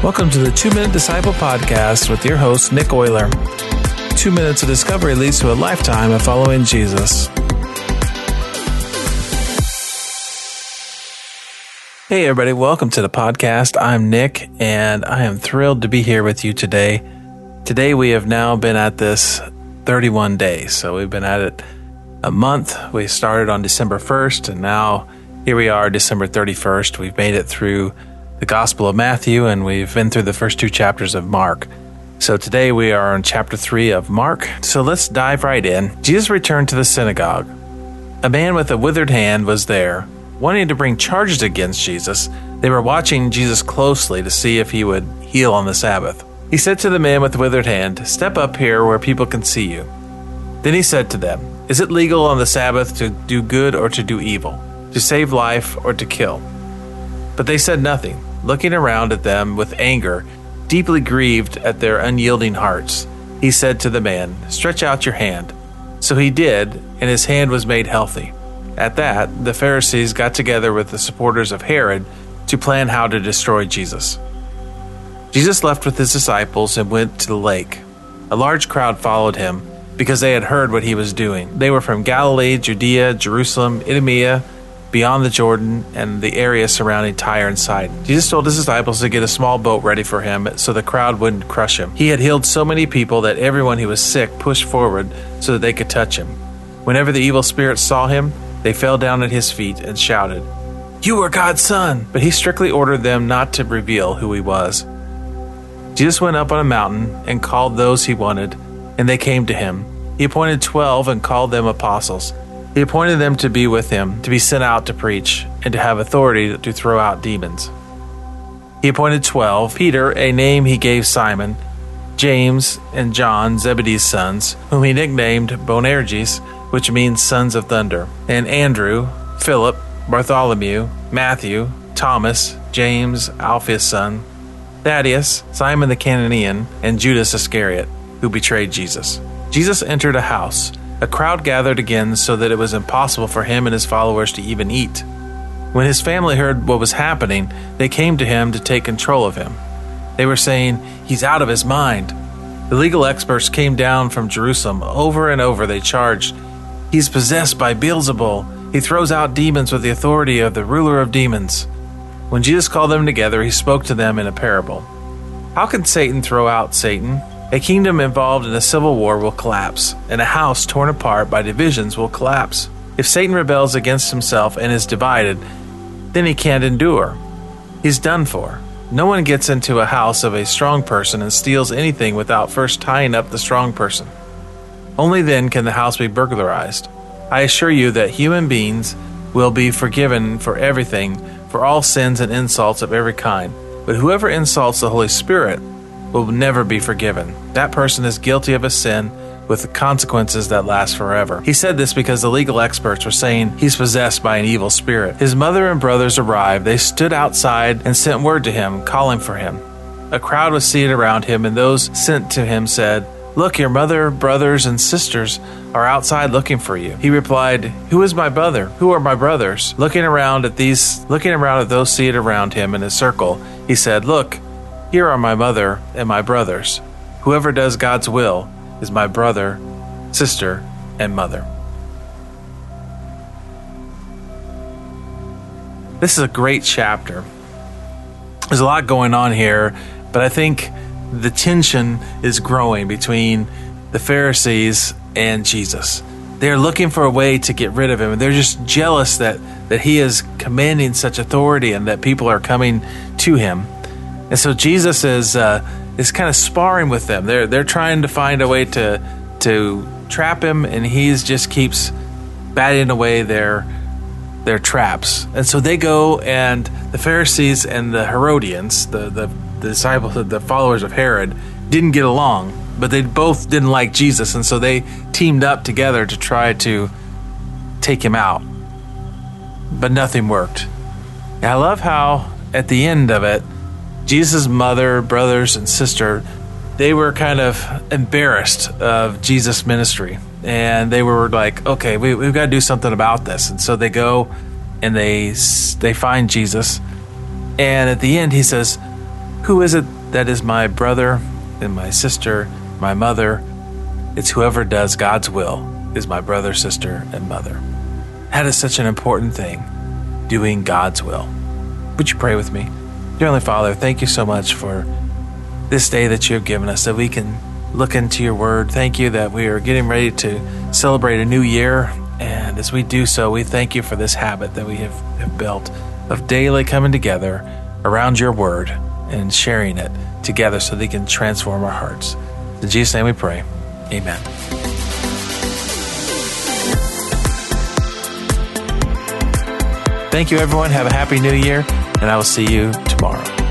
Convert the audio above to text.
Welcome to the 2-Minute Disciple Podcast with your host, Nick Euler. 2 minutes of discovery leads to a lifetime of following Jesus. Hey everybody, welcome to the podcast. I'm Nick, and I am thrilled to be here with you today. Today we have now been at this 31 days, so we've been at it a month. We started on December 1st, and now here we are, December 31st. We've made it through the Gospel of Matthew, and we've been through the first 2 chapters of Mark. So today we are on chapter 3 of Mark. So let's dive right in. Jesus returned to the synagogue. A man with a withered hand was there, wanting to bring charges against Jesus. They were watching Jesus closely to see if he would heal on the Sabbath. He said to the man with the withered hand, "Step up here where people can see you." Then he said to them, "Is it legal on the Sabbath to do good or to do evil, to save life or to kill?" But they said nothing, looking around at them with anger, deeply grieved at their unyielding hearts. He said to the man, "Stretch out your hand." So he did, and his hand was made healthy. At that, the Pharisees got together with the supporters of Herod to plan how to destroy Jesus. Jesus left with his disciples and went to the lake. A large crowd followed him because they had heard what he was doing. They were from Galilee, Judea, Jerusalem, Idumea, beyond the Jordan, and the area surrounding Tyre and Sidon. Jesus told his disciples to get a small boat ready for him so the crowd wouldn't crush him. He had healed so many people that everyone who was sick pushed forward so that they could touch him. Whenever the evil spirits saw him, they fell down at his feet and shouted, "You are God's Son!" But he strictly ordered them not to reveal who he was. Jesus went up on a mountain and called those he wanted, and they came to him. He appointed 12 and called them apostles. He appointed them to be with him, to be sent out to preach, and to have authority to throw out demons. He appointed 12, Peter, a name he gave Simon, James and John, Zebedee's sons, whom he nicknamed Boanerges, which means sons of thunder, and Andrew, Philip, Bartholomew, Matthew, Thomas, James, Alphaeus' son, Thaddeus, Simon the Cananean, and Judas Iscariot, who betrayed Jesus. Jesus entered a house. A crowd gathered again so that it was impossible for him and his followers to even eat. When his family heard what was happening, they came to him to take control of him. They were saying, "He's out of his mind." The legal experts came down from Jerusalem. Over and over they charged, "He's possessed by Beelzebul. He throws out demons with the authority of the ruler of demons." When Jesus called them together, he spoke to them in a parable. "How can Satan throw out Satan? A kingdom involved in a civil war will collapse, and a house torn apart by divisions will collapse. If Satan rebels against himself and is divided, then he can't endure. He's done for. No one gets into a house of a strong person and steals anything without first tying up the strong person. Only then can the house be burglarized. I assure you that human beings will be forgiven for everything, for all sins and insults of every kind. But whoever insults the Holy Spirit will never be forgiven. That person is guilty of a sin with the consequences that last forever." He said this because the legal experts were saying he's possessed by an evil spirit. His mother and brothers arrived. They stood outside and sent word to him, calling for him. A crowd was seated around him, and those sent to him said, "Look, your mother, brothers, and sisters are outside looking for you." He replied, "Who is my brother? Who are my brothers?" Looking around at those seated around him in a circle, he said, "Look, here are my mother and my brothers. Whoever does God's will is my brother, sister, and mother." This is a great chapter. There's a lot going on here, but I think the tension is growing between the Pharisees and Jesus. They're looking for a way to get rid of him, and they're just jealous that he is commanding such authority and that people are coming to him. And so Jesus is kind of sparring with them. They're trying to find a way to trap him, and he just keeps batting away their traps. And so they go, and the Pharisees and the Herodians, the disciples, the followers of Herod, didn't get along, but they both didn't like Jesus, and so they teamed up together to try to take him out. But nothing worked. And I love how at the end of it, Jesus' mother, brothers, and sister, they were kind of embarrassed of Jesus' ministry. And they were like, okay, we've got to do something about this. And so they go and they find Jesus. And at the end, he says, Who is it that is my brother and my sister, my mother? It's whoever does God's will is my brother, sister, and mother. That is such an important thing, doing God's will. Would you pray with me? Dear Heavenly Father, thank you so much for this day that you have given us, that we can look into your word. Thank you that we are getting ready to celebrate a new year. And as we do so, we thank you for this habit that we have built of daily coming together around your word and sharing it together so that it can transform our hearts. In Jesus' name we pray. Amen. Thank you, everyone. Have a happy new year, and I will see you tomorrow.